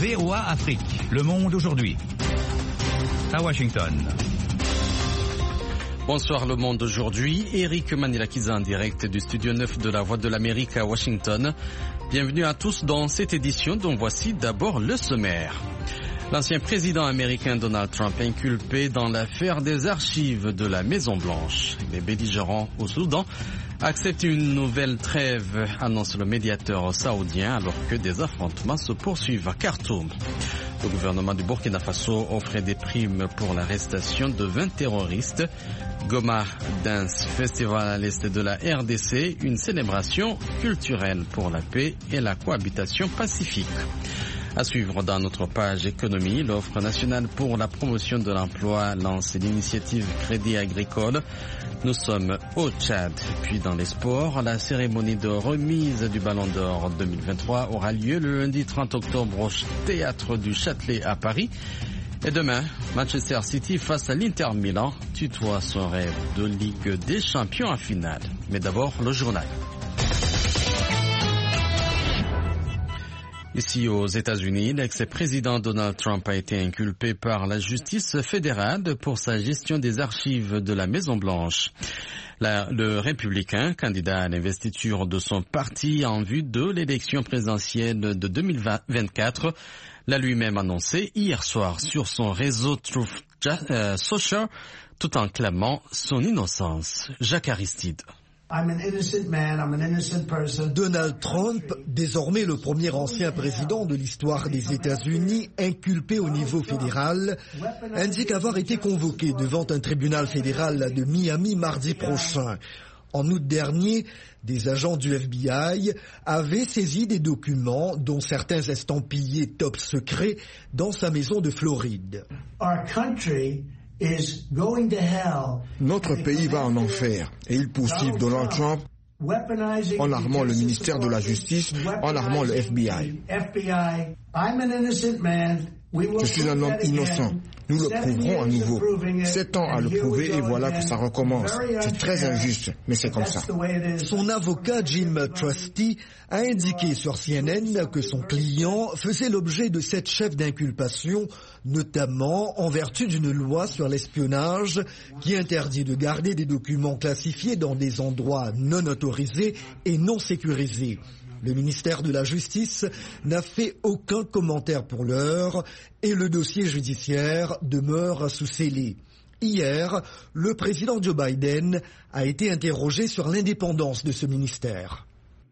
VOA Afrique, Le Monde aujourd'hui. À Washington. Bonsoir Le Monde aujourd'hui, Eric Manilakiza en direct du studio 9 de la Voix de l'Amérique à Washington. Bienvenue à tous dans cette édition dont voici d'abord le sommaire. L'ancien président américain Donald Trump inculpé dans l'affaire des archives de la Maison-Blanche. Les belligérants au Soudan acceptent une nouvelle trêve, annonce le médiateur saoudien, alors que des affrontements se poursuivent à Khartoum. Le gouvernement du Burkina Faso offrait des primes pour l'arrestation de 20 terroristes. Goma Dance Festival à l'est de la RDC, une célébration culturelle pour la paix et la cohabitation pacifique. À suivre dans notre page économie, l'offre nationale pour la promotion de l'emploi lance l'initiative Crédit Agricole. Nous sommes au Tchad. Puis dans les sports, la cérémonie de remise du Ballon d'Or 2023 aura lieu le lundi 30 octobre au Théâtre du Châtelet à Paris. Et demain, Manchester City face à l'Inter Milan tutoie son rêve de Ligue des Champions en finale. Mais d'abord, le journal. Ici aux États-Unis, l'ex-président Donald Trump a été inculpé par la justice fédérale pour sa gestion des archives de la Maison-Blanche. Le républicain, candidat à l'investiture de son parti en vue de l'élection présidentielle de 2024, l'a lui-même annoncé hier soir sur son réseau Truth Social, tout en clamant son innocence. Jacques Aristide. Donald Trump, désormais le premier ancien président de l'histoire des États-Unis, inculpé au niveau fédéral, indique avoir été convoqué devant un tribunal fédéral de Miami mardi prochain. En août dernier, des agents du FBI avaient saisi des documents, dont certains estampillés top secret, dans sa maison de Floride. Notre pays va en enfer et ils poursuivent Donald Trump en armant le ministère de la Justice, en armant le FBI. Je suis un homme innocent. Nous le prouverons à nouveau. 7 ans à le prouver et voilà que ça recommence. C'est très injuste, mais c'est comme ça. Son avocat Jim Trusty a indiqué sur CNN que son client faisait l'objet de 7 chefs d'inculpation, notamment en vertu d'une loi sur l'espionnage qui interdit de garder des documents classifiés dans des endroits non autorisés et non sécurisés. Le ministère de la Justice n'a fait aucun commentaire pour l'heure et le dossier judiciaire demeure sous scellé. Hier, le président Joe Biden a été interrogé sur l'indépendance de ce ministère.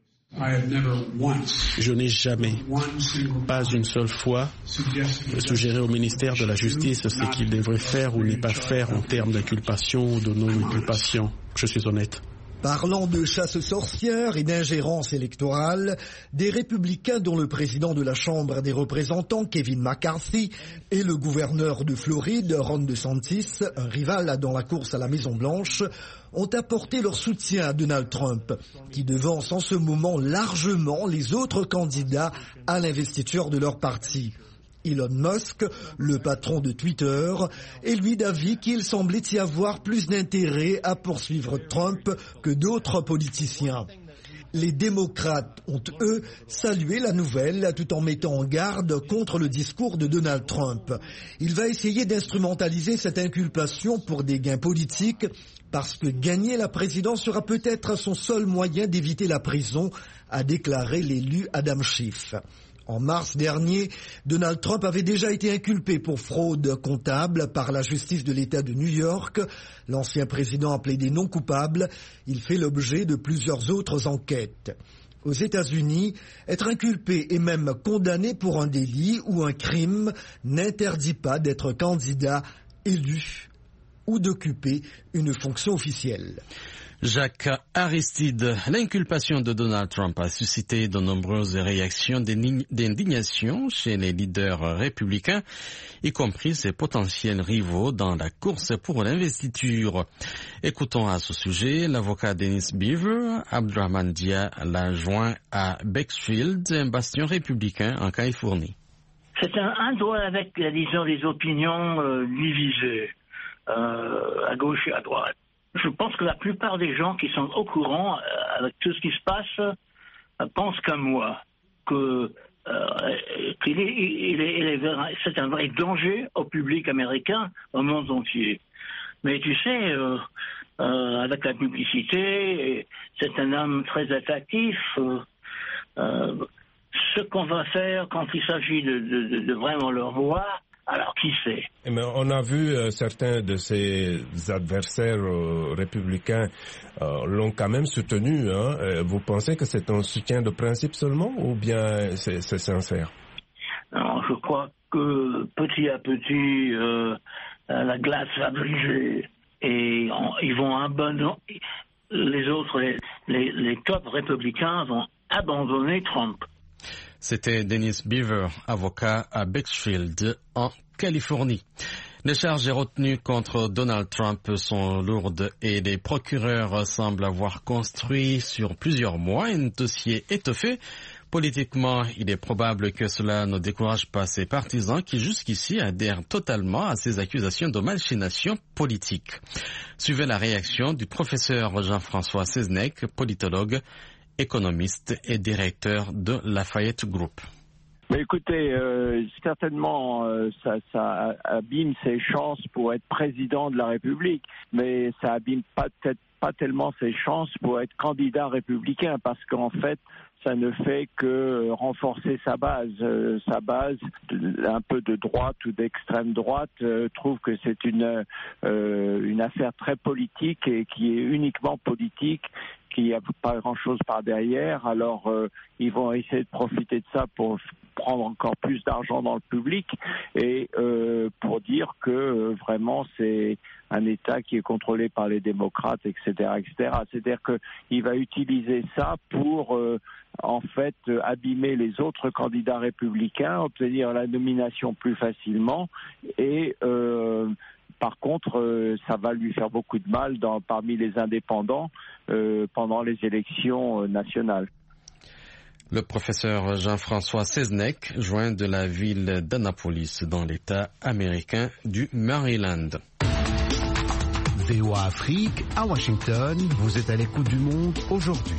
Je n'ai jamais, pas une seule fois, suggéré au ministère de la Justice ce qu'il devrait faire ou ne pas faire en termes d'inculpation ou de non-inculpation. Je suis honnête. Parlant de chasse sorcière et d'ingérence électorale, des républicains dont le président de la Chambre des représentants, Kevin McCarthy, et le gouverneur de Floride, Ron DeSantis, un rival dans la course à la Maison-Blanche, ont apporté leur soutien à Donald Trump, qui devance en ce moment largement les autres candidats à l'investiture de leur parti. Elon Musk, le patron de Twitter, est lui d'avis qu'il semblait y avoir plus d'intérêt à poursuivre Trump que d'autres politiciens. Les démocrates ont, eux, salué la nouvelle tout en mettant en garde contre le discours de Donald Trump. Il va essayer d'instrumentaliser cette inculpation pour des gains politiques parce que gagner la présidence sera peut-être son seul moyen d'éviter la prison, a déclaré l'élu Adam Schiff. En mars dernier, Donald Trump avait déjà été inculpé pour fraude comptable par la justice de l'État de New York. L'ancien président a plaidé non coupable. Il fait l'objet de plusieurs autres enquêtes. Aux États-Unis, être inculpé et même condamné pour un délit ou un crime n'interdit pas d'être candidat, élu ou d'occuper une fonction officielle. Jacques Aristide, l'inculpation de Donald Trump a suscité de nombreuses réactions d'indignation chez les leaders républicains, y compris ses potentiels rivaux dans la course pour l'investiture. Écoutons à ce sujet l'avocat Dennis Beaver. Abdurrahman Dia l'a joint à Bexfield, un bastion républicain en Californie. C'est un droit avec, disons, les opinions divisées, à gauche et à droite. Je pense que la plupart des gens qui sont au courant avec tout ce qui se passe pensent comme moi, que c'est un vrai danger au public américain, au monde entier. Mais tu sais, avec la publicité, c'est un homme très attractif. Ce qu'on va faire quand il s'agit de vraiment le voir, alors qui sait? Mais on a vu certains de ses adversaires républicains l'ont quand même soutenu. Vous pensez que c'est un soutien de principe seulement ou bien c'est sincère? Non, je crois que petit à petit, la glace va briser et ils vont abandonner. Les autres, les top républicains vont abandonner Trump. C'était Dennis Beaver, avocat à Bakersfield, en Californie. Les charges retenues contre Donald Trump sont lourdes et les procureurs semblent avoir construit sur plusieurs mois un dossier étoffé. Politiquement, il est probable que cela ne décourage pas ses partisans qui jusqu'ici adhèrent totalement à ces accusations de machination politique. Suivez la réaction du professeur Jean-François Seznec, politologue, économiste et directeur de Lafayette Group. Mais écoutez, certainement, ça abîme ses chances pour être président de la République, mais ça abîme peut-être pas tellement ses chances pour être candidat républicain, parce qu'en fait, ça ne fait que renforcer sa base. Sa base, un peu de droite ou d'extrême droite, trouve que c'est une affaire très politique et qui est uniquement politique, qu'il n'y a pas grand-chose par derrière. Alors, ils vont essayer de profiter de ça pour prendre encore plus d'argent dans le public et pour dire que vraiment c'est un État qui est contrôlé par les démocrates, etc., etc. C'est-à-dire qu'il va utiliser ça pour en fait abîmer les autres candidats républicains, obtenir la nomination plus facilement et par contre, ça va lui faire beaucoup de mal parmi les indépendants pendant les élections nationales. Le professeur Jean-François Seznec, joint de la ville d'Annapolis dans l'État américain du Maryland. VOA Afrique, à Washington, vous êtes à l'écoute du monde aujourd'hui.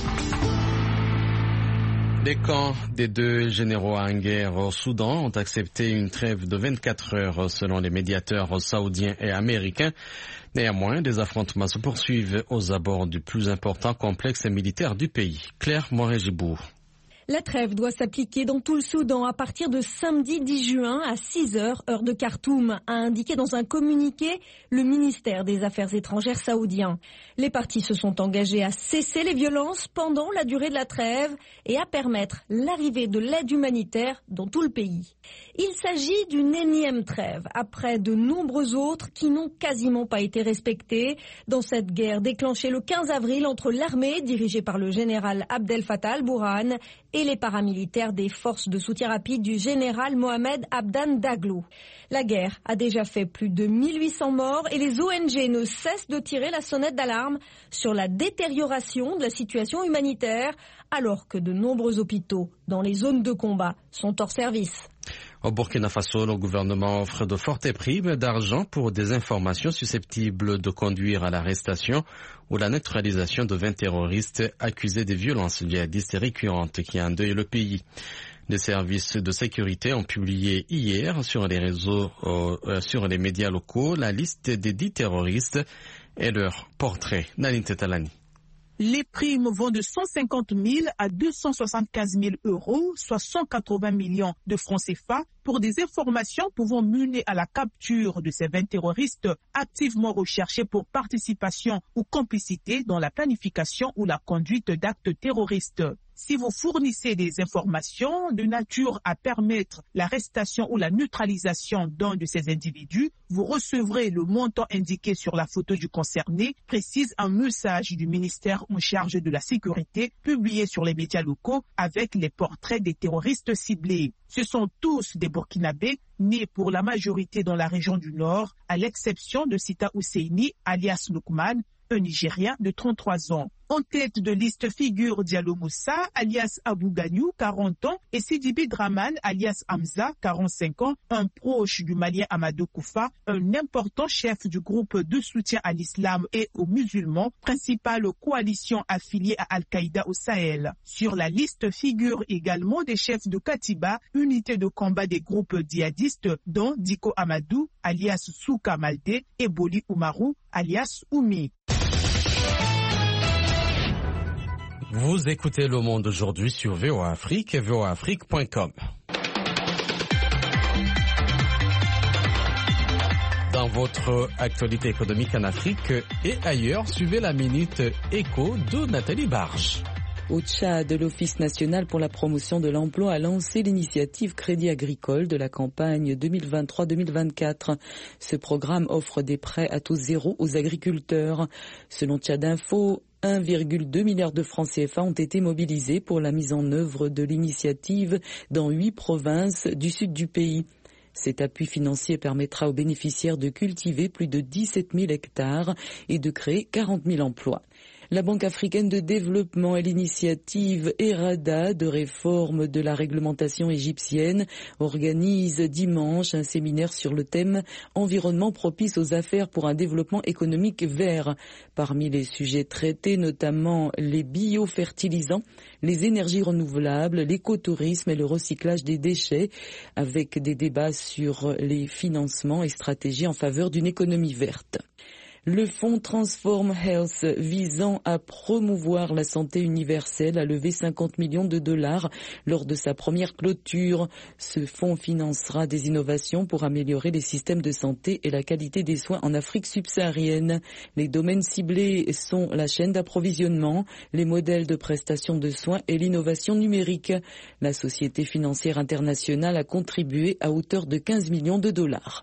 Les camps des deux généraux en guerre au Soudan ont accepté une trêve de 24 heures selon les médiateurs saoudiens et américains. Néanmoins, des affrontements se poursuivent aux abords du plus important complexe militaire du pays. Claire Moret-Gibourg. La trêve doit s'appliquer dans tout le Soudan à partir de samedi 10 juin à 6h, heure de Khartoum, a indiqué dans un communiqué le ministère des Affaires étrangères saoudien. Les parties se sont engagées à cesser les violences pendant la durée de la trêve et à permettre l'arrivée de l'aide humanitaire dans tout le pays. Il s'agit d'une énième trêve, après de nombreuses autres qui n'ont quasiment pas été respectées dans cette guerre déclenchée le 15 avril entre l'armée, dirigée par le général Abdel Fattah al-Burhan, et les paramilitaires des forces de soutien rapide du général Mohamed Abdan Daglo. La guerre a déjà fait plus de 1800 morts et les ONG ne cessent de tirer la sonnette d'alarme sur la détérioration de la situation humanitaire, alors que de nombreux hôpitaux dans les zones de combat sont hors service. Au Burkina Faso, le gouvernement offre de fortes primes d'argent pour des informations susceptibles de conduire à l'arrestation ou la neutralisation de 20 terroristes accusés de violences djihadistes récurrentes qui endeuillent le pays. Les services de sécurité ont publié hier sur les réseaux, sur les médias locaux, la liste des 10 terroristes et leur portrait. Naline Tetalani. Les primes vont de 150 000 à 275 000 euros, soit 180 millions de francs CFA, pour des informations pouvant mener à la capture de ces 20 terroristes activement recherchés pour participation ou complicité dans la planification ou la conduite d'actes terroristes. Si vous fournissez des informations de nature à permettre l'arrestation ou la neutralisation d'un de ces individus, vous recevrez le montant indiqué sur la photo du concerné, précise un message du ministère en charge de la sécurité publié sur les médias locaux avec les portraits des terroristes ciblés. Ce sont tous des Burkinabés, nés pour la majorité dans la région du Nord, à l'exception de Sita Husseini, alias Lukman, un Nigérien de 33 ans. En tête de liste figurent Diallo Moussa, alias Abou Gagnou, 40 ans, et Sidibi Draman, alias Hamza, 45 ans, un proche du Malien Amadou Koufa, un important chef du groupe de soutien à l'islam et aux musulmans, principale coalition affiliée à Al-Qaïda au Sahel. Sur la liste figurent également des chefs de Katiba, unité de combat des groupes djihadistes, dont Diko Amadou, alias Souka Malde, et Boli Oumarou, alias Oumi. Vous écoutez Le Monde aujourd'hui sur VOA Afrique et voaafrique.com. Dans votre actualité économique en Afrique et ailleurs, suivez la Minute Éco de Nathalie Barge. Au Tchad, l'Office national pour la promotion de l'emploi a lancé l'initiative Crédit agricole de la campagne 2023-2024. Ce programme offre des prêts à taux zéro aux agriculteurs. Selon Tchad Info, 1,2 milliard de francs CFA ont été mobilisés pour la mise en œuvre de l'initiative dans 8 provinces du sud du pays. Cet appui financier permettra aux bénéficiaires de cultiver plus de 17 000 hectares et de créer 40 000 emplois. La Banque africaine de développement et l'initiative ERADA de réforme de la réglementation égyptienne organisent dimanche un séminaire sur le thème « Environnement propice aux affaires pour un développement économique vert ». Parmi les sujets traités, notamment les biofertilisants, les énergies renouvelables, l'écotourisme et le recyclage des déchets, avec des débats sur les financements et stratégies en faveur d'une économie verte. Le fonds Transform Health, visant à promouvoir la santé universelle, a levé 50 millions de dollars lors de sa première clôture. Ce fonds financera des innovations pour améliorer les systèmes de santé et la qualité des soins en Afrique subsaharienne. Les domaines ciblés sont la chaîne d'approvisionnement, les modèles de prestation de soins et l'innovation numérique. La Société financière internationale a contribué à hauteur de 15 millions de dollars.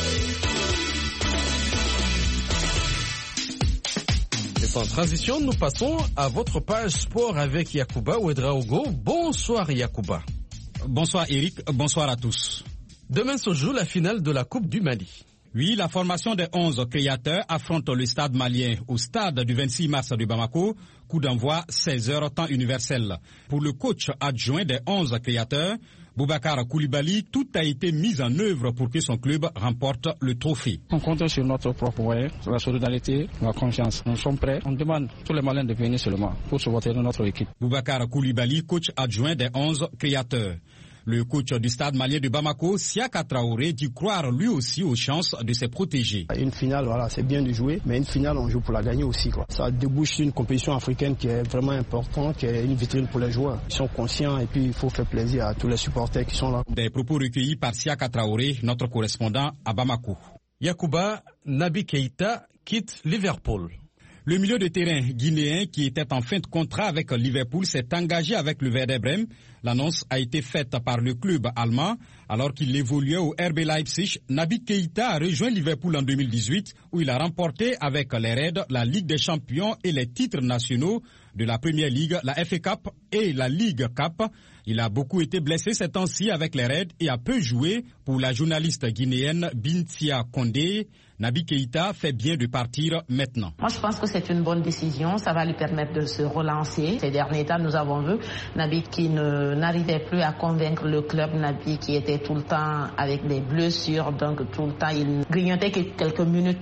En transition, nous passons à votre page sport avec Yacouba Ouedraogo. Bonsoir Yacouba. Bonsoir Eric, bonsoir à tous. Demain se joue la finale de la Coupe du Mali. Oui, la formation des 11 créateurs affronte le stade malien au stade du 26 mars de Bamako. Coup d'envoi 16h temps universel. Pour le coach adjoint des 11 créateurs, Boubacar Koulibaly, tout a été mis en œuvre pour que son club remporte le trophée. On compte sur notre propre moyen, la solidarité, la confiance. Nous sommes prêts. On demande tous les Maliens de venir seulement pour supporter notre équipe. Boubacar Koulibaly, coach adjoint des 11 créateurs. Le coach du stade malien de Bamako, Siaka Traoré, dit croire lui aussi aux chances de se protéger. Une finale, voilà, c'est bien de jouer, mais une finale, on joue pour la gagner aussi, quoi. Ça débouche sur une compétition africaine qui est vraiment importante, qui est une vitrine pour les joueurs. Ils sont conscients et puis il faut faire plaisir à tous les supporters qui sont là. Des propos recueillis par Siaka Traoré, notre correspondant à Bamako. Yacouba, Naby Keïta quitte Liverpool. Le milieu de terrain guinéen qui était en fin de contrat avec Liverpool s'est engagé avec le Werder Bremen. L'annonce a été faite par le club allemand alors qu'il évoluait au RB Leipzig. Naby Keïta a rejoint Liverpool en 2018 où il a remporté avec les Reds la Ligue des Champions et les titres nationaux de la Première Ligue, la FA Cup et la Ligue Cup. Il a beaucoup été blessé ces temps-ci avec les Reds et a peu joué. Pour la journaliste guinéenne Bintia Kondé, Naby Keïta fait bien de partir maintenant. Moi, je pense que c'est une bonne décision. Ça va lui permettre de se relancer. Ces derniers temps, nous avons vu Naby qui n'arrivait plus à convaincre le club. Naby qui était tout le temps avec des blessures. Donc, tout le temps, il grignotait quelques minutes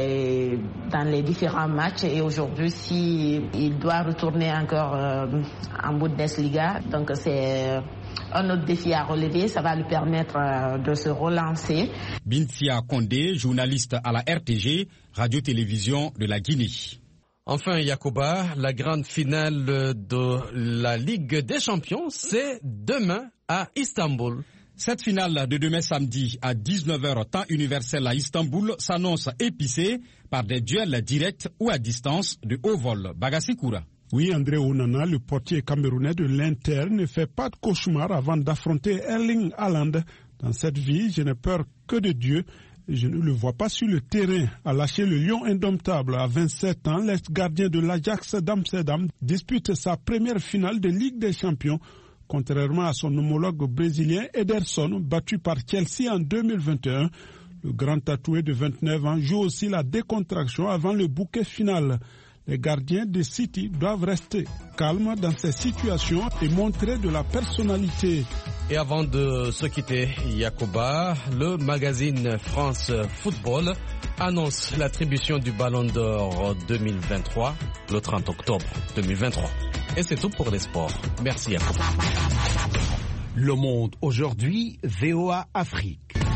dans les différents matchs. Et aujourd'hui, s'il doit retourner encore en Bundesliga, donc c'est un autre défi à relever, ça va lui permettre de se relancer. Bintia Kondé, journaliste à la RTG, radio-télévision de la Guinée. Enfin, Yacouba, la grande finale de la Ligue des Champions, c'est demain à Istanbul. Cette finale de demain samedi à 19h temps universel à Istanbul s'annonce épicée par des duels directs ou à distance de haut vol. Bagassi Koura. Oui, André Onana, le portier camerounais de l'Inter, ne fait pas de cauchemar avant d'affronter Erling Haaland. Dans cette vie, je n'ai peur que de Dieu. Je ne le vois pas sur le terrain. A lâché le lion indomptable à 27 ans, l'ex-gardien de l'Ajax d'Amsterdam dispute sa première finale de Ligue des Champions. Contrairement à son homologue brésilien Ederson, battu par Chelsea en 2021, le grand tatoué de 29 ans joue aussi la décontraction avant le bouquet final. Les gardiens de City doivent rester calmes dans ces situations et montrer de la personnalité. Et avant de se quitter, Yacouba, le magazine France Football annonce l'attribution du Ballon d'Or 2023 le 30 octobre 2023. Et c'est tout pour les sports. Merci Yacouba. Le Monde aujourd'hui, VOA Afrique.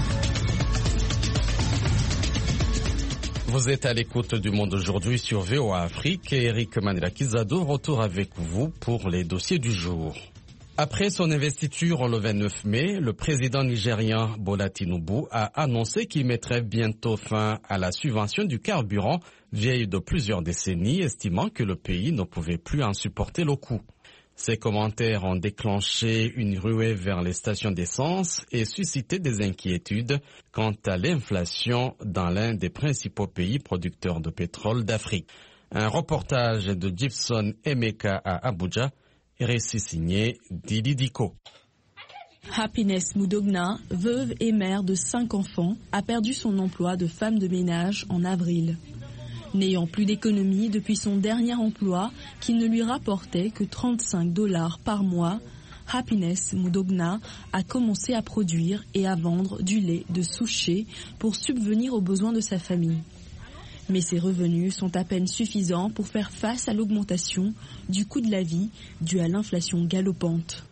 Vous êtes à l'écoute du Monde aujourd'hui sur VOA Afrique et Eric Manilakizado retour avec vous pour les dossiers du jour. Après son investiture le 29 mai, le président nigérien Bola Tinubu a annoncé qu'il mettrait bientôt fin à la subvention du carburant vieille de plusieurs décennies, estimant que le pays ne pouvait plus en supporter le coût. Ces commentaires ont déclenché une ruée vers les stations d'essence et suscité des inquiétudes quant à l'inflation dans l'un des principaux pays producteurs de pétrole d'Afrique. Un reportage de Gibson Emeka à Abuja, récit signé Didi Diko. Happiness Mudogna, veuve et mère de 5 enfants, a perdu son emploi de femme de ménage en avril. N'ayant plus d'économie depuis son dernier emploi, qui ne lui rapportait que $35 par mois, Happiness Mudogna a commencé à produire et à vendre du lait de souchet pour subvenir aux besoins de sa famille. Mais ses revenus sont à peine suffisants pour faire face à l'augmentation du coût de la vie due à l'inflation galopante.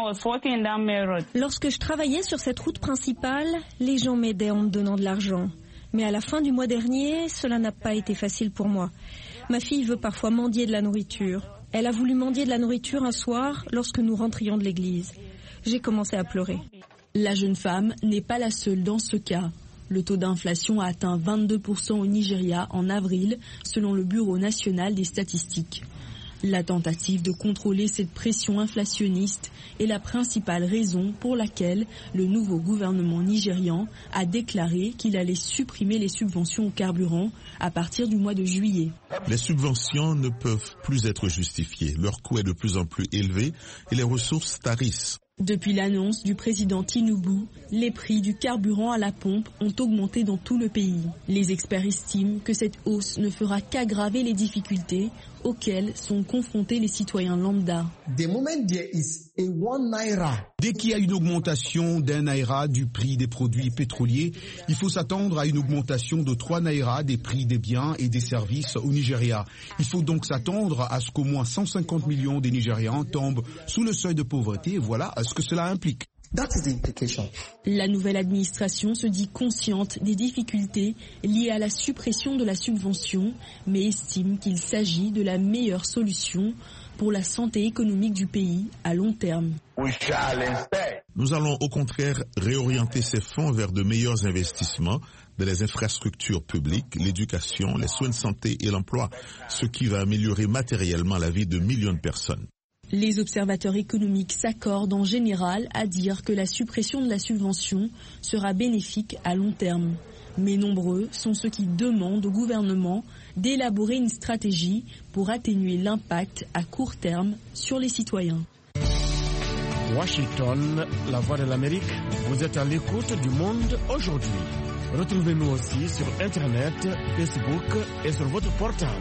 Lorsque je travaillais sur cette route principale, les gens m'aidaient en me donnant de l'argent. Mais à la fin du mois dernier, cela n'a pas été facile pour moi. Ma fille veut parfois mendier de la nourriture. Elle a voulu mendier de la nourriture un soir lorsque nous rentrions de l'église. J'ai commencé à pleurer. La jeune femme n'est pas la seule dans ce cas. Le taux d'inflation a atteint 22% au Nigeria en avril, selon le Bureau national des statistiques. La tentative de contrôler cette pression inflationniste est la principale raison pour laquelle le nouveau gouvernement nigérian a déclaré qu'il allait supprimer les subventions au carburant à partir du mois de juillet. Les subventions ne peuvent plus être justifiées. Leur coût est de plus en plus élevé et les ressources tarissent. Depuis l'annonce du président Tinubu, les prix du carburant à la pompe ont augmenté dans tout le pays. Les experts estiment que cette hausse ne fera qu'aggraver les difficultés auxquelles sont confrontés les citoyens lambda. Dès qu'il y a une augmentation d'1 naira du prix des produits pétroliers, il faut s'attendre à une augmentation de 3 naira des prix des biens et des services au Nigeria. Il faut donc s'attendre à ce qu'au moins 150 millions des Nigérians tombent sous le seuil de pauvreté. Et voilà ce que cela implique. La nouvelle administration se dit consciente des difficultés liées à la suppression de la subvention, mais estime qu'il s'agit de la meilleure solution pour la santé économique du pays à long terme. Nous allons au contraire réorienter ces fonds vers de meilleurs investissements dans les infrastructures publiques, l'éducation, les soins de santé et l'emploi, ce qui va améliorer matériellement la vie de millions de personnes. Les observateurs économiques s'accordent en général à dire que la suppression de la subvention sera bénéfique à long terme. Mais nombreux sont ceux qui demandent au gouvernement d'élaborer une stratégie pour atténuer l'impact à court terme sur les citoyens. Washington, la voix de l'Amérique, vous êtes à l'écoute du Monde aujourd'hui. Retrouvez-nous aussi sur Internet, Facebook et sur votre portable.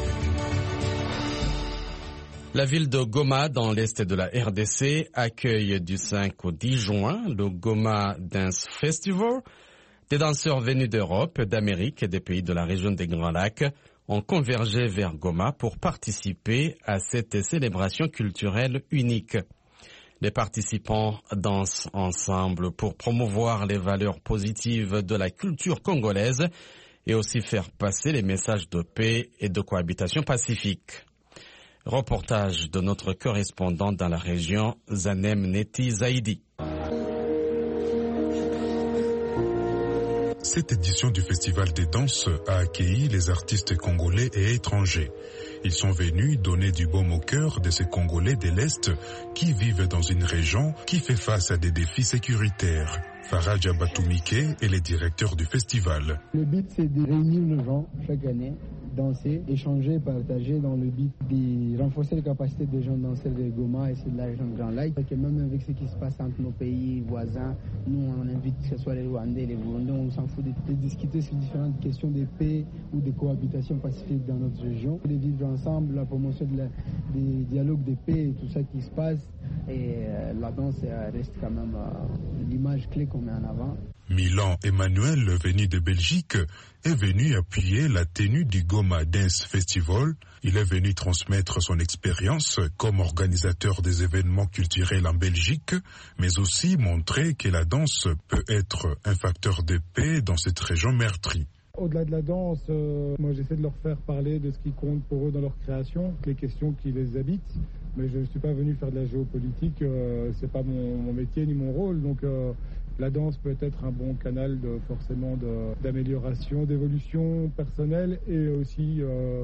La ville de Goma, dans l'est de la RDC, accueille du 5 au 10 juin le Goma Dance Festival. Des danseurs venus d'Europe, d'Amérique et des pays de la région des Grands Lacs ont convergé vers Goma pour participer à cette célébration culturelle unique. Les participants dansent ensemble pour promouvoir les valeurs positives de la culture congolaise et aussi faire passer les messages de paix et de cohabitation pacifique. Reportage de notre correspondant dans la région, Zanem Neti Zaidi. Cette édition du Festival des danses a accueilli les artistes congolais et étrangers. Ils sont venus donner du baume au cœur de ces Congolais de l'Est qui vivent dans une région qui fait face à des défis sécuritaires. Faraja Batumike est le directeur du festival. Le but, c'est de réunir les gens chaque année, danser, échanger, partager dans le but de renforcer les capacités des gens danseurs de Goma et de la région de Grand Lac. Même avec ce qui se passe entre nos pays voisins, nous on invite que ce soit les Rwandais, les Burundais, on s'en fout de discuter sur différentes questions de paix ou de cohabitation pacifique dans notre région, de vivre ensemble, la promotion des dialogues de paix et tout ça qui se passe. Et la danse reste quand même l'image clé qu'on met en avant. Milan Emmanuel, venu de Belgique, est venu appuyer la tenue du Goma Dance Festival. Il est venu transmettre son expérience comme organisateur des événements culturels en Belgique, mais aussi montrer que la danse peut être un facteur de paix dans cette région meurtrie. Au-delà de la danse, moi j'essaie de leur faire parler de ce qui compte pour eux dans leur création, les questions qui les habitent. Mais je ne suis pas venu faire de la géopolitique, c'est pas mon métier ni mon rôle. Donc la danse peut être un bon canal d'amélioration, d'évolution personnelle et aussi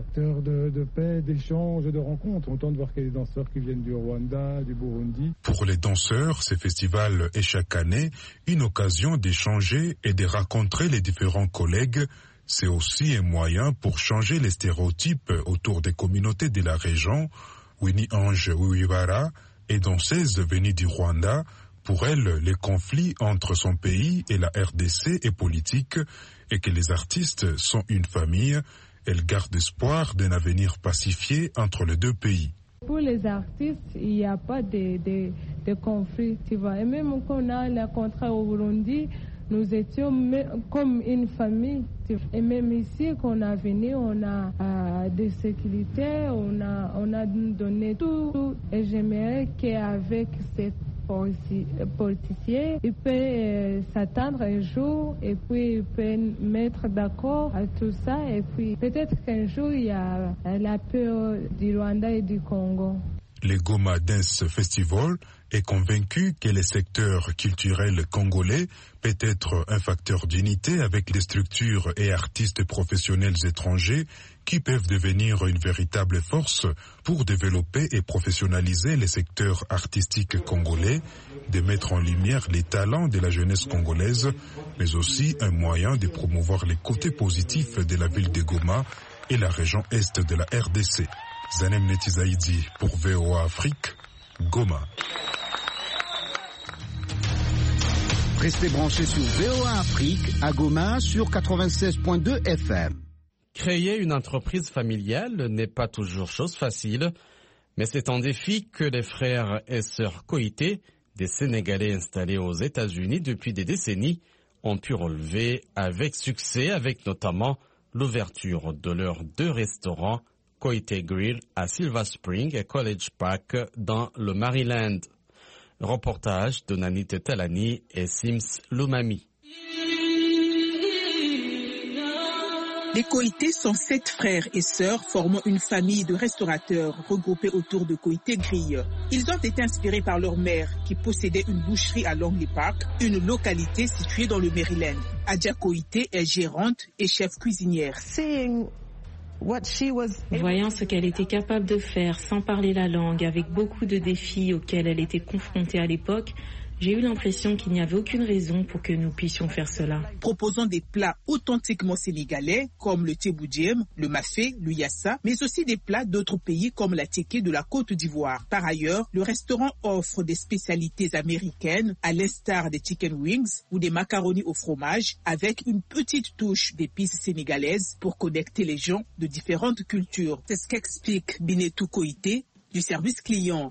de paix, d'échange, de rencontres. Content de voir qu'il y a des danseurs qui viennent du Rwanda, du Burundi. Pour les danseurs, ce festival est chaque année une occasion d'échanger et de rencontrer les différents collègues. C'est aussi un moyen pour changer les stéréotypes autour des communautés de la région. Winnie Ange Wiwibara est danseuse venue du Rwanda. Pour elle, les conflits entre son pays et la RDC est politique et que les artistes sont une famille. Elle garde espoir d'un avenir pacifié entre les deux pays. Pour les artistes, il n'y a pas de conflit, tu vois. Et même quand on a le contrat au Burundi, nous étions comme une famille. Et même ici, quand on a venu, on a des sécurités, on a donné tout. Et j'aimerais qu'avec cette politicien, il peut s'attendre un jour et puis il peut mettre d'accord à tout ça. Et puis peut-être qu'un jour, il y a la paix du Rwanda et du Congo. Le Goma Dance Festival est convaincu que le secteur culturel congolais peut être un facteur d'unité avec les structures et artistes professionnels étrangers qui peuvent devenir une véritable force pour développer et professionnaliser les secteurs artistiques congolais, de mettre en lumière les talents de la jeunesse congolaise, mais aussi un moyen de promouvoir les côtés positifs de la ville de Goma et la région est de la RDC. Zanem Netizaïdi pour VOA Afrique, Goma. Restez branchés sur VOA Afrique à Goma sur 96.2 FM. Créer une entreprise familiale n'est pas toujours chose facile, mais c'est un défi que les frères et sœurs Koité, des Sénégalais installés aux États-Unis depuis des décennies, ont pu relever avec succès, avec notamment l'ouverture de leurs 2 restaurants Koité Grill à Silver Spring et College Park dans le Maryland. Reportage de Nanit Talani et Sims Lumami. Les Koité sont 7 frères et sœurs formant une famille de restaurateurs regroupés autour de Koité Grill. Ils ont été inspirés par leur mère qui possédait une boucherie à Langley Park, une localité située dans le Maryland. Adja Koité est gérante et chef cuisinière. Voyant ce qu'elle était capable de faire sans parler la langue, avec beaucoup de défis auxquels elle était confrontée à l'époque, j'ai eu l'impression qu'il n'y avait aucune raison pour que nous puissions faire cela. Proposant des plats authentiquement sénégalais comme le teboudjem, le mafé, le yassa, mais aussi des plats d'autres pays comme la tiéké de la Côte d'Ivoire. Par ailleurs, le restaurant offre des spécialités américaines à l'instar des chicken wings ou des macaronis au fromage avec une petite touche d'épices sénégalaises pour connecter les gens de différentes cultures. C'est ce qu'explique Binetou Koité du service client.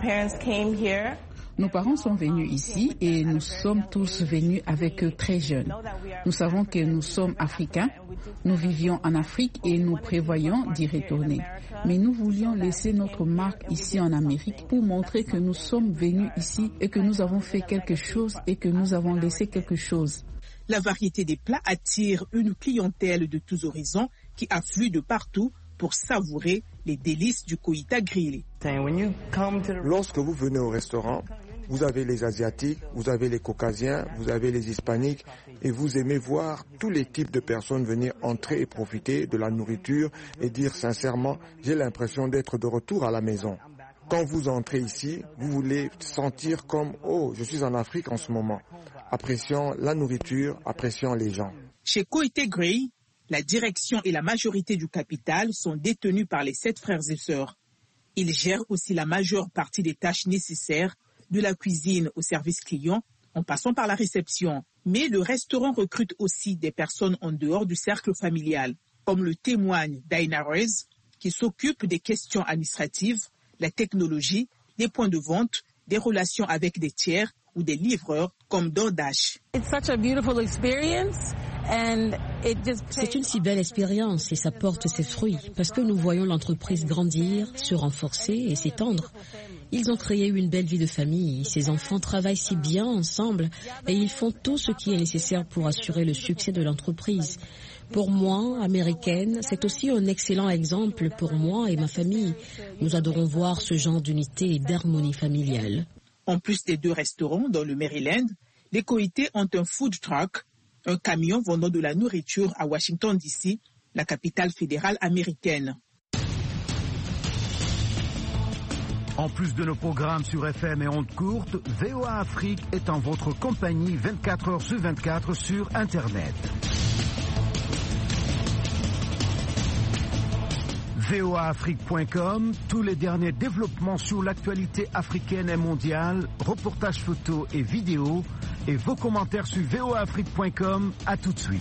Nos parents sont venus ici et nous sommes tous venus avec eux très jeunes. Nous savons que nous sommes africains, nous vivions en Afrique et nous prévoyons d'y retourner. Mais nous voulions laisser notre marque ici en Amérique pour montrer que nous sommes venus ici et que nous avons fait quelque chose et que nous avons laissé quelque chose. La variété des plats attire une clientèle de tous horizons qui afflue de partout pour savourer les délices du Koité Grill. Lorsque vous venez au restaurant, vous avez les Asiatiques, vous avez les Caucasiens, vous avez les Hispaniques et vous aimez voir tous les types de personnes venir entrer et profiter de la nourriture et dire sincèrement, j'ai l'impression d'être de retour à la maison. Quand vous entrez ici, vous voulez sentir comme « Oh, je suis en Afrique en ce moment ». apprécions la nourriture, apprécions les gens. Chez Koité Gray, la direction et la majorité du capital sont détenus par les 7 frères et sœurs. Ils gèrent aussi la majeure partie des tâches nécessaires, de la cuisine au service client, en passant par la réception. Mais le restaurant recrute aussi des personnes en dehors du cercle familial, comme le témoigne Daina Rez, qui s'occupe des questions administratives, la technologie, des points de vente, des relations avec des tiers ou des livreurs comme DoorDash. C'est une si belle expérience et ça porte ses fruits parce que nous voyons l'entreprise grandir, se renforcer et s'étendre. Ils ont créé une belle vie de famille, ces enfants travaillent si bien ensemble et ils font tout ce qui est nécessaire pour assurer le succès de l'entreprise. Pour moi, américaine, c'est aussi un excellent exemple pour moi et ma famille. Nous adorons voir ce genre d'unité et d'harmonie familiale. En plus des 2 restaurants dans le Maryland, les Koité ont un food truck, un camion vendant de la nourriture à Washington DC, la capitale fédérale américaine. En plus de nos programmes sur FM et ondes courtes, VOA Afrique est en votre compagnie 24 heures sur 24 sur Internet. voaafrique.com, tous les derniers développements sur l'actualité africaine et mondiale, reportages photos et vidéos, et vos commentaires sur voaafrique.com. À tout de suite.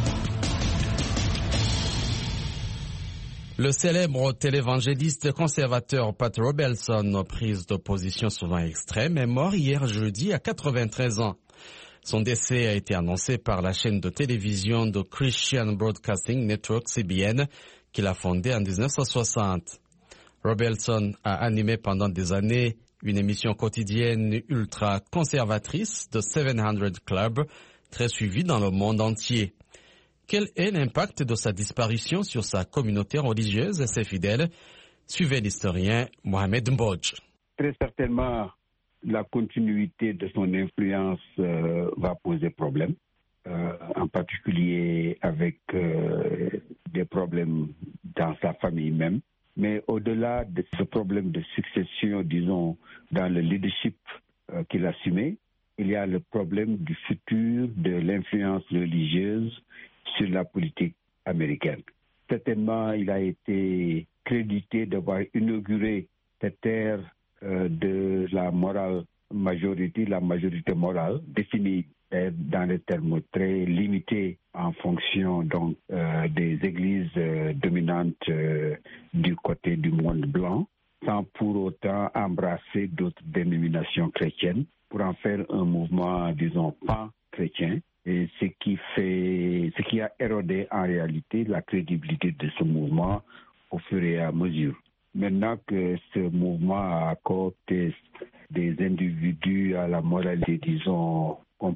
Le célèbre télévangéliste conservateur Pat Robertson, aux prises d'opposition souvent extrêmes, est mort hier jeudi à 93 ans. Son décès a été annoncé par la chaîne de télévision de Christian Broadcasting Network, CBN, qu'il a fondée en 1960. Robertson a animé pendant des années une émission quotidienne ultra-conservatrice, The 700 Club, très suivie dans le monde entier. Quel est l'impact de sa disparition sur sa communauté religieuse et ses fidèles? Suivez l'historien Mohamed Mbodj. Très certainement, la continuité de son influence va poser problème, en particulier avec des problèmes dans sa famille même. Mais au-delà de ce problème de succession, disons, dans le leadership qu'il assumait, il y a le problème du futur de l'influence religieuse sur la politique américaine. Certainement, il a été crédité d'avoir inauguré cette ère de la majorité morale, définie dans des termes très limités en fonction donc des églises dominantes du côté du monde blanc, sans pour autant embrasser d'autres dénominations chrétiennes pour en faire un mouvement, disons, pan-chrétien, et ce qui a érodé en réalité la crédibilité de ce mouvement au fur et à mesure. Maintenant que ce mouvement a coopté des individus à la moralité, disons, qu'on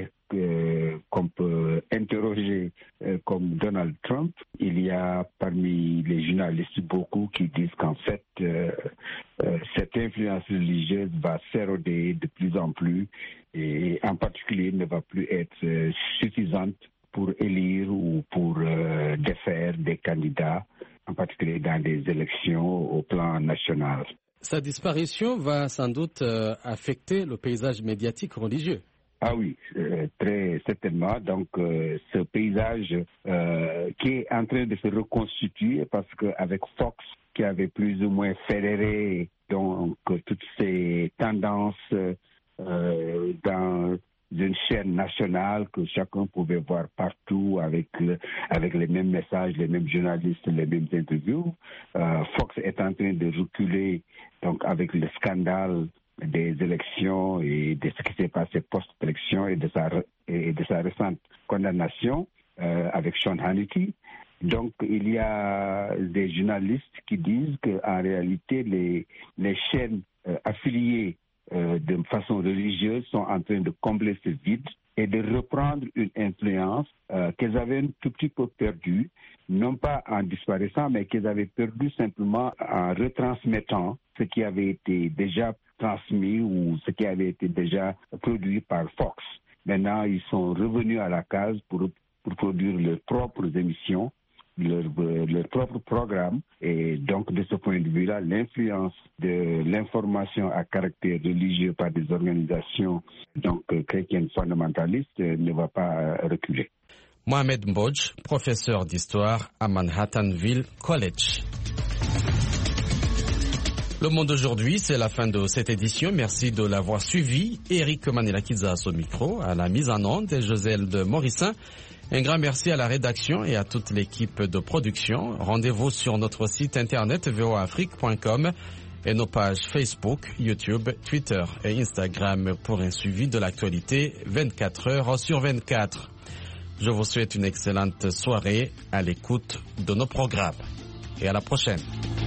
peut interroger comme Donald Trump, il y a parmi les journalistes beaucoup qui disent qu'en fait, cette influence religieuse va s'éroder de plus en plus et en particulier ne va plus être suffisante pour élire ou pour défaire des candidats, en particulier dans des élections au plan national. Sa disparition va sans doute affecter le paysage médiatique religieux. Ah oui, très certainement. Donc, ce paysage qui est en train de se reconstituer parce qu'avec Fox, qui avait plus ou moins fédéré donc toutes ces tendances dans une chaîne nationale que chacun pouvait voir partout avec les mêmes messages, les mêmes journalistes, les mêmes interviews. Fox est en train de reculer donc avec le scandale des élections et de ce qui s'est passé post-élection et de sa récente condamnation avec Sean Hannity. Donc, il y a des journalistes qui disent qu'en réalité, les chaînes affiliées de façon religieuse sont en train de combler ce vide et de reprendre une influence qu'elles avaient un tout petit peu perdue, non pas en disparaissant, mais qu'elles avaient perdue simplement en retransmettant ce qui avait été déjà transmis ou ce qui avait été déjà produit par Fox. Maintenant, ils sont revenus à la case pour produire leurs propres émissions leur propre programme. Et donc, de ce point de vue-là, l'influence de l'information à caractère religieux par des organisations chrétiennes fondamentalistes ne va pas reculer. Mohamed Mbodj, professeur d'histoire à Manhattanville College. Le Monde aujourd'hui, c'est la fin de cette édition. Merci de l'avoir suivi. Eric Manilakizas au micro, à la mise en onde et Joselle de Morissin. Un grand merci à la rédaction et à toute l'équipe de production. Rendez-vous sur notre site internet voaafrique.com et nos pages Facebook, YouTube, Twitter et Instagram pour un suivi de l'actualité 24 heures sur 24. Je vous souhaite une excellente soirée à l'écoute de nos programmes et à la prochaine.